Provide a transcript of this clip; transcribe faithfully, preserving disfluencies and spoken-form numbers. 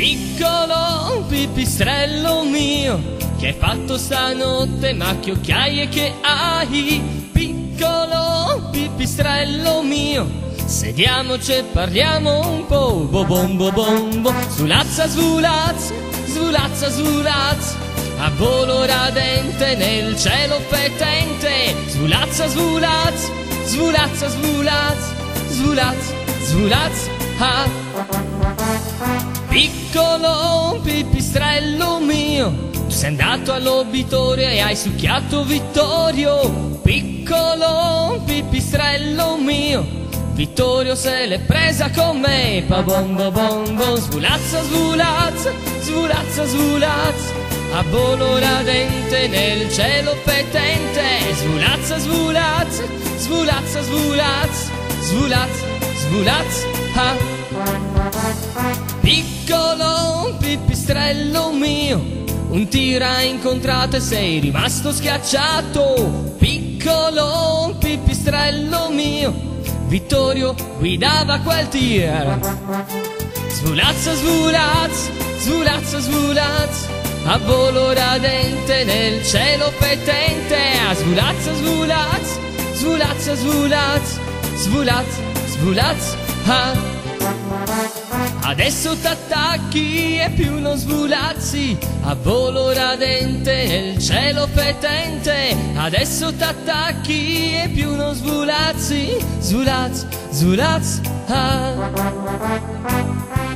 Piccolo pipistrello mio, che hai fatto stanotte, ma che occhiaie che hai. Piccolo pipistrello mio, sediamoci e parliamo un po'. Bo bom bo bom bo. Svulazza svulazza, svulazza svulazza, a volo radente nel cielo fetente. Svulazza svulazza, svulazza svulazza, svulazza svulazza, ah. Piccolo pipistrello mio, tu sei andato all'obitorio e hai succhiato Vittorio. Piccolo pipistrello mio, Vittorio se l'è presa con me. Pa bom bo bom bom. Svulazza svulazza, svulazza svulazza, a volo radente nel cielo fetente. Svulazza svulazza, svulazza svulazza, svulazza svulazza, ah. Piccolo pipistrello mio, un tiro hai incontrato e sei rimasto schiacciato. Piccolo pipistrello mio, Vittorio guidava quel tir. Svulazza svulazza, svulazza svulazza, a volo radente nel cielo fetente. Ah, svulazza svulazza, svulazza svulazza, svulazza svulazza, ah. Adesso t'attacchi e più non svulazzi, a volo radente nel cielo fetente. Adesso t'attacchi e più non svulazzi, svulazza, svulazza, ah.